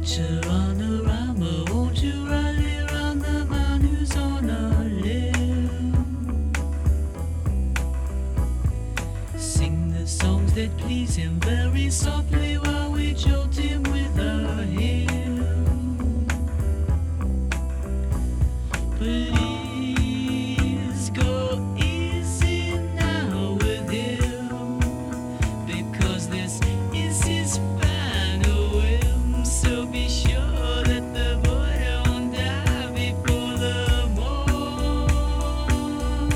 Fletcher on a rhymer, won't you rally around the man who's on a limb? Sing the songs that please him very softly while we jolt him with a hymn. Please go easy now with him, because this is his final whim. So be sure that the boy don't die before the morn.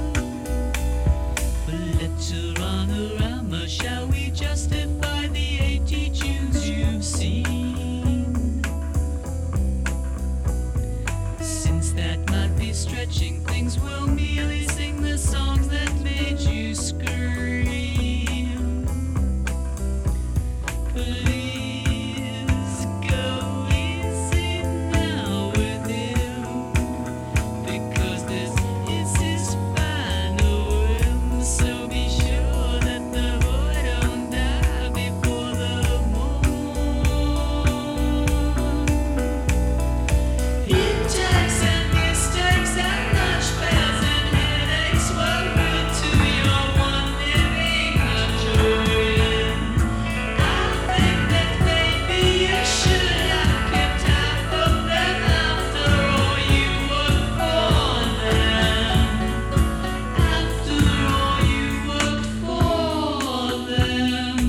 Fletcher on a rhymer, shall we justify the 80 tunes you've seen? Since that might be stretching things, we'll merely sing the songs that made you scream. Please go easy now with him, because this is his final whim. So be sure that the boy don't die before the morn. Intakes and mistakes and lunch bells and headaches were rude to your one living enjoyment. I think that maybe you should have kept half of them after all you worked for them. After all you worked for them.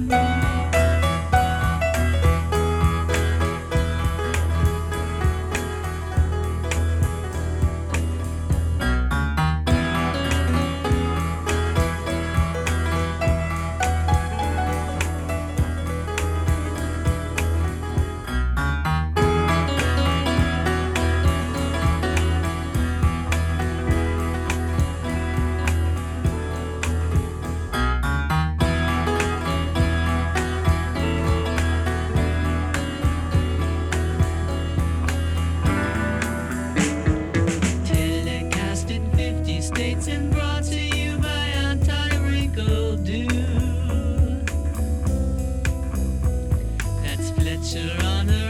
Telecast in 50 states and brought to you by Anti-Wrinkle Dude. That's Fletcher on a